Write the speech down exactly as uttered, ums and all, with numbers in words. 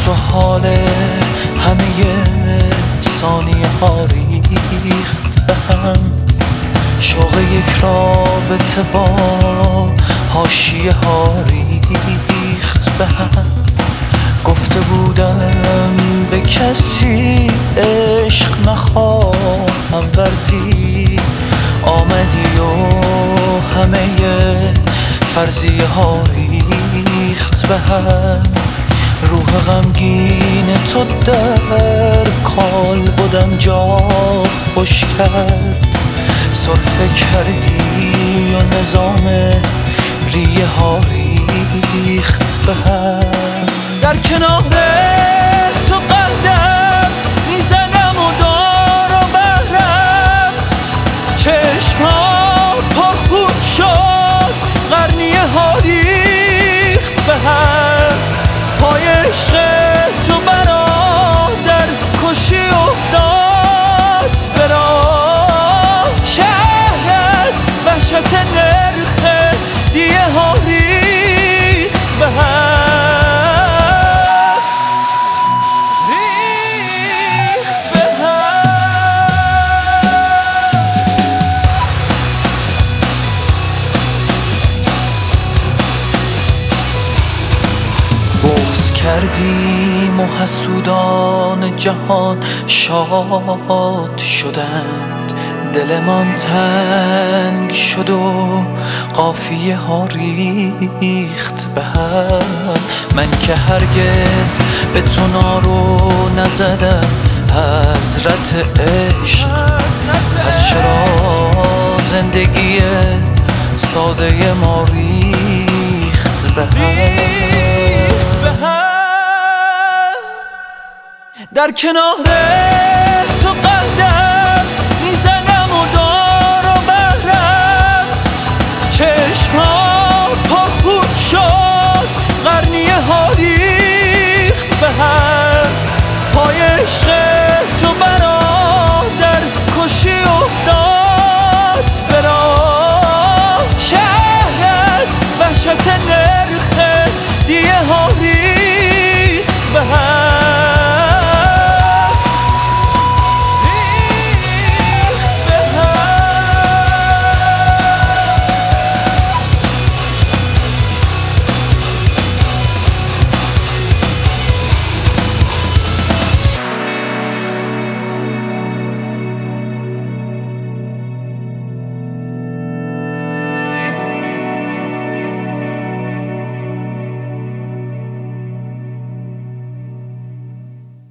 تو حال همه ثانیه ها ریخت به هم، شوق یک رابطه با حاشیه ها ریخت به هم. گفته بودم به کسی عشق نخواهم ورزید، آمدی و همه فرضیه ها ریخت به هم. روح غمگین تو در کال بودم جا خوش کرد، سرفه کردی و نظام ریه ها ریخت به هم. در کنار تو قدم میزنم و دار و بهرم، چشم ها پرخون شد قرنیه ها ریخت به هم. پای عشق تو برادر کشی افتاد به راه، شهر از وحشت نرخ دیه ها ریخت به هم. بغض کردیم و حسودان جهان شاد شدند، دلمان تنگ شد و قافیه ها ریخت به هم. من که هرگز به تو نارو نزدم حضرت عشق، پس چرا زندگی ساده ما ریخت به هم. در کنار تو قدم میزنم و دار و بهرم، چشم ها پرخون شد قرنیه ها ریخت به هم. پای عشق تو برادر کشی افتاد به راه، شهر از وحشت نرخ دیه ها ریخت به هم.